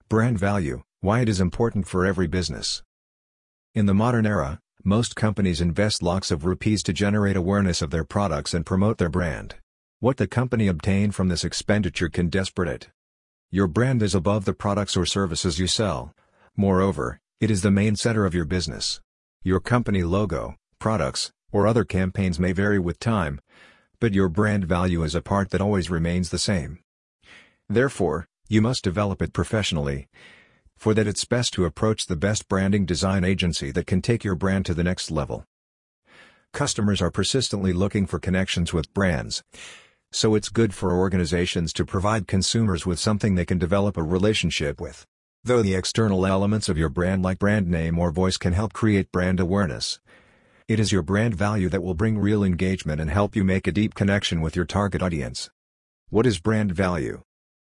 Brand value, why it is important for every business. In the modern era, most companies invest lakhs of rupees to generate awareness of their products and promote their brand. What the company obtained from this expenditure can disparate it. Your brand is above the products or services you sell. Moreover, it is the main center of your business. Your company logo, products, or other campaigns may vary with time, but your brand value is a part that always remains the same. Therefore, you must develop it professionally. For that it's best to approach the best branding design agency that can take your brand to the next level. Customers are persistently looking for connections with brands. So it's good for organizations to provide consumers with something they can develop a relationship with. Though the external elements of your brand like brand name or voice can help create brand awareness, it is your brand value that will bring real engagement and help you make a deep connection with your target audience. What is brand value?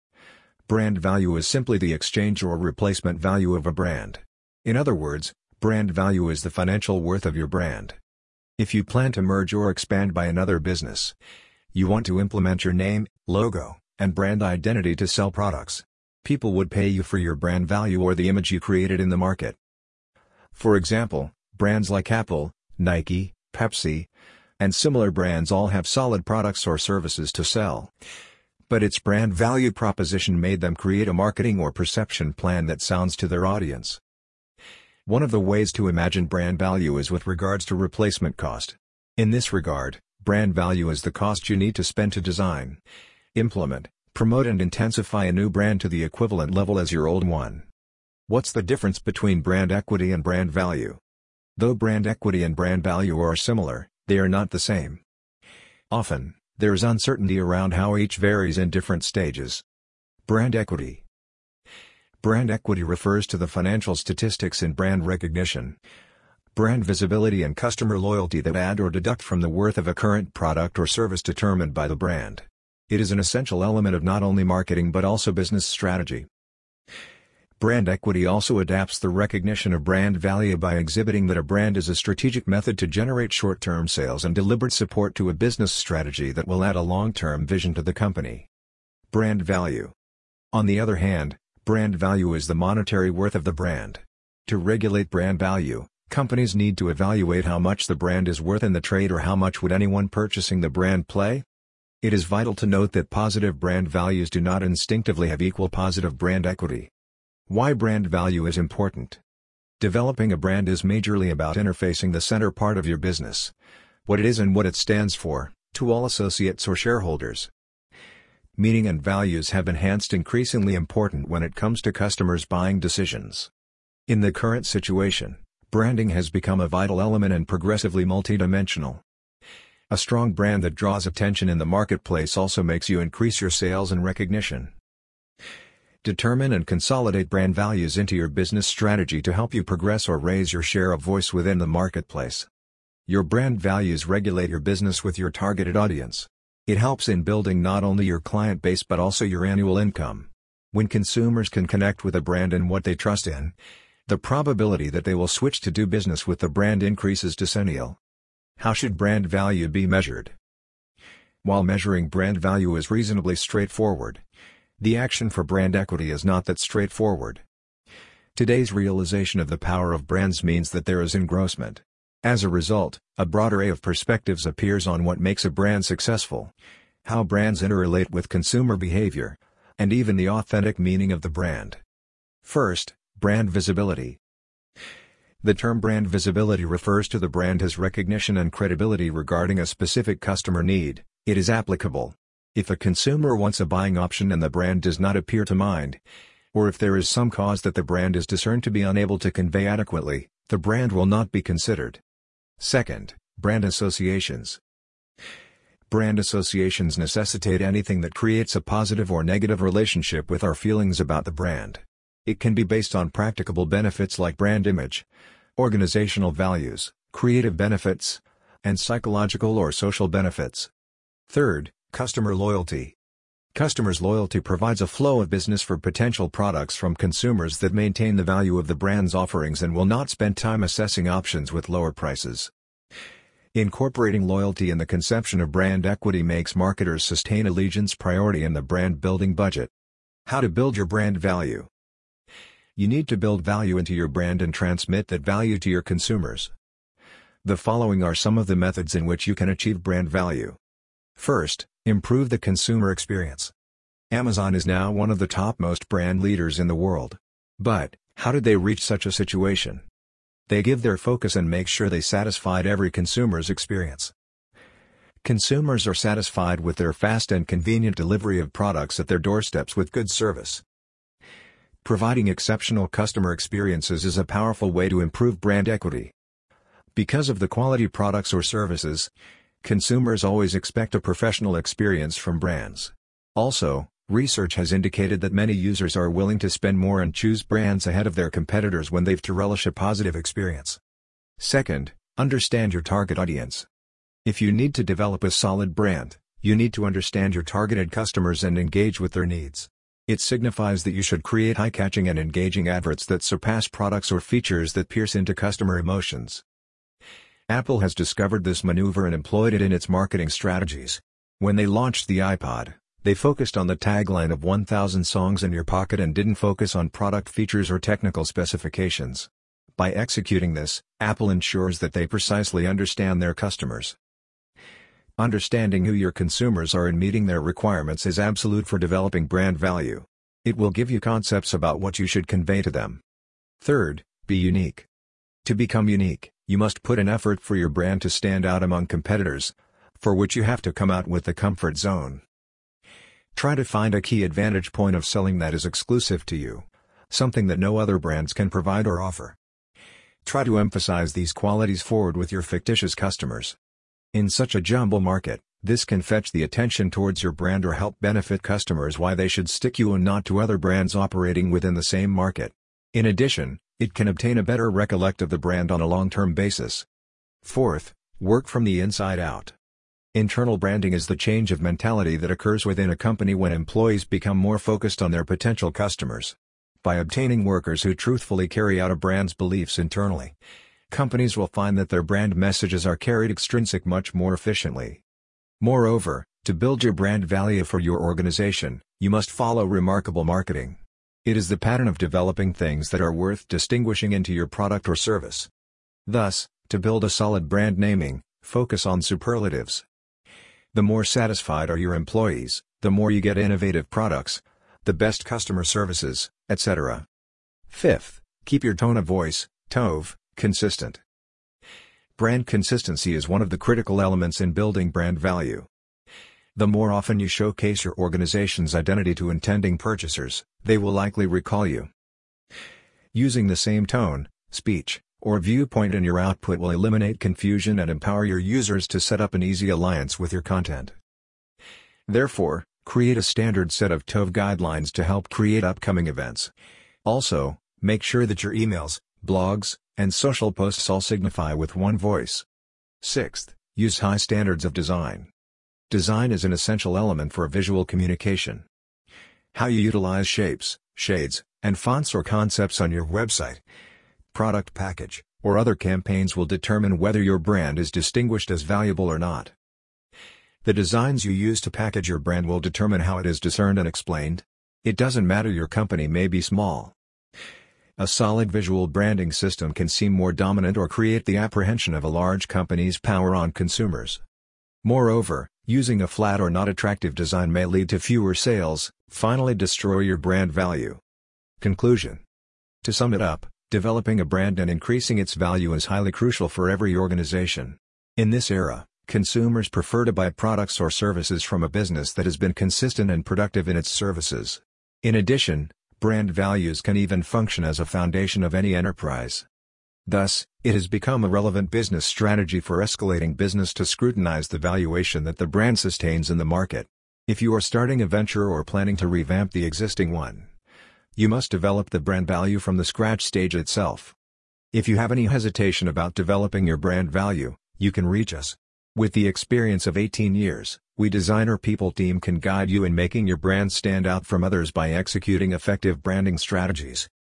Brand value is simply the exchange or replacement value of a brand. In other words, brand value is the financial worth of your brand. If you plan to merge or expand by another business, you want to implement your name, logo, and brand identity to sell products. People would pay you for your brand value or the image you created in the market. For example, brands like Apple, Nike, Pepsi, and similar brands all have solid products or services to sell. But its brand value proposition made them create a marketing or perception plan that sounds to their audience. One of the ways to imagine brand value is with regards to replacement cost. In this regard, brand value is the cost you need to spend to design, implement, promote and intensify a new brand to the equivalent level as your old one. What's the difference between brand equity and brand value? Though brand equity and brand value are similar, they are not the same. Often, there is uncertainty around how each varies in different stages. Brand equity. Brand equity refers to the financial statistics in brand recognition, brand visibility and customer loyalty that add or deduct from the worth of a current product or service determined by the brand. It is an essential element of not only marketing but also business strategy. Brand equity also adapts the recognition of brand value by exhibiting that a brand is a strategic method to generate short-term sales and deliberate support to a business strategy that will add a long-term vision to the company. Brand value. On the other hand, brand value is the monetary worth of the brand. To regulate brand value, companies need to evaluate how much the brand is worth in the trade or how much would anyone purchasing the brand pay. It is vital to note that positive brand values do not instinctively have equal positive brand equity. Why brand value is important. Developing a brand is majorly about interfacing the center part of your business, what it is and what it stands for, to all associates or shareholders. Meaning and values have enhanced increasingly important when it comes to customers' buying decisions. In the current situation, branding has become a vital element and progressively multidimensional. A strong brand that draws attention in the marketplace also makes you increase your sales and recognition. Determine and consolidate brand values into your business strategy to help you progress or raise your share of voice within the marketplace. Your brand values regulate your business with your targeted audience. It helps in building not only your client base but also your annual income. When consumers can connect with a brand and what they trust in, the probability that they will switch to do business with the brand increases decennial. How should brand value be measured? While measuring brand value is reasonably straightforward, the action for brand equity is not that straightforward. Today's realization of the power of brands means that there is engrossment. As a result, a broad array of perspectives appears on what makes a brand successful, how brands interrelate with consumer behavior, and even the authentic meaning of the brand. First, brand visibility. The term brand visibility refers to the brand's recognition and credibility regarding a specific customer need. It is applicable if a consumer wants a buying option and the brand does not appear to mind, or if there is some cause that the brand is discerned to be unable to convey adequately, the brand will not be considered. Second, brand associations. Brand associations necessitate anything that creates a positive or negative relationship with our feelings about the brand. It can be based on practicable benefits like brand image, organizational values, creative benefits, and psychological or social benefits. Third, customer loyalty. Customers' loyalty provides a flow of business for potential products from consumers that maintain the value of the brand's offerings and will not spend time assessing options with lower prices. Incorporating loyalty in the conception of brand equity makes marketers sustain allegiance priority in the brand building budget. How to build your brand value. You need to build value into your brand and transmit that value to your consumers. The following are some of the methods in which you can achieve brand value. First, improve the consumer experience. Amazon is now one of the topmost brand leaders in the world. But, how did they reach such a situation? They give their focus and make sure they satisfied every consumer's experience. Consumers are satisfied with their fast and convenient delivery of products at their doorsteps with good service. Providing exceptional customer experiences is a powerful way to improve brand equity. Because of the quality products or services, consumers always expect a professional experience from brands. Also, research has indicated that many users are willing to spend more and choose brands ahead of their competitors when they've to relish a positive experience. Second, understand your target audience. If you need to develop a solid brand, you need to understand your targeted customers and engage with their needs. It signifies that you should create eye-catching and engaging adverts that surpass products or features that pierce into customer emotions. Apple has discovered this maneuver and employed it in its marketing strategies. When they launched the iPod, they focused on the tagline of 1,000 songs in your pocket and didn't focus on product features or technical specifications. By executing this, Apple ensures that they precisely understand their customers. Understanding who your consumers are and meeting their requirements is absolute for developing brand value. It will give you concepts about what you should convey to them. Third, be unique. To become unique, you must put in effort for your brand to stand out among competitors, for which you have to come out with the comfort zone. Try to find a key advantage point of selling that is exclusive to you, something that no other brands can provide or offer. Try to emphasize these qualities forward with your fictitious customers. In such a jumble market, this can fetch the attention towards your brand or help benefit customers why they should stick you and not to other brands operating within the same market. In addition, it can obtain a better recollect of the brand on a long-term basis. Fourth, work from the inside out. Internal branding is the change of mentality that occurs within a company when employees become more focused on their potential customers. By obtaining workers who truthfully carry out a brand's beliefs internally, companies will find that their brand messages are carried extrinsic much more efficiently. Moreover, to build your brand value for your organization, you must follow remarkable marketing. It is the pattern of developing things that are worth distinguishing into your product or service. Thus, to build a solid brand naming, focus on superlatives. The more satisfied are your employees, the more you get innovative products, the best customer services, etc. Fifth, keep your tone of voice, TOV, consistent. Brand consistency is one of the critical elements in building brand value. The more often you showcase your organization's identity to intending purchasers, they will likely recall you. Using the same tone, speech, or viewpoint in your output will eliminate confusion and empower your users to set up an easy alliance with your content. Therefore, create a standard set of TOV guidelines to help create upcoming events. Also, make sure that your emails, blogs, and social posts all signify with one voice. Sixth, use high standards of design. Design is an essential element for visual communication. How you utilize shapes, shades, and fonts or concepts on your website, product package, or other campaigns will determine whether your brand is distinguished as valuable or not. The designs you use to package your brand will determine how it is discerned and explained. It doesn't matter your company may be small. A solid visual branding system can seem more dominant or create the apprehension of a large company's power on consumers. Moreover, using a flat or not attractive design may lead to fewer sales, finally destroy your brand value. Conclusion. To sum it up, developing a brand and increasing its value is highly crucial for every organization. In this era, consumers prefer to buy products or services from a business that has been consistent and productive in its services. In addition, brand values can even function as a foundation of any enterprise. Thus, it has become a relevant business strategy for escalating business to scrutinize the valuation that the brand sustains in the market. If you are starting a venture or planning to revamp the existing one, you must develop the brand value from the scratch stage itself. If you have any hesitation about developing your brand value, you can reach us. With the experience of 18 years, we Designer People team can guide you in making your brand stand out from others by executing effective branding strategies.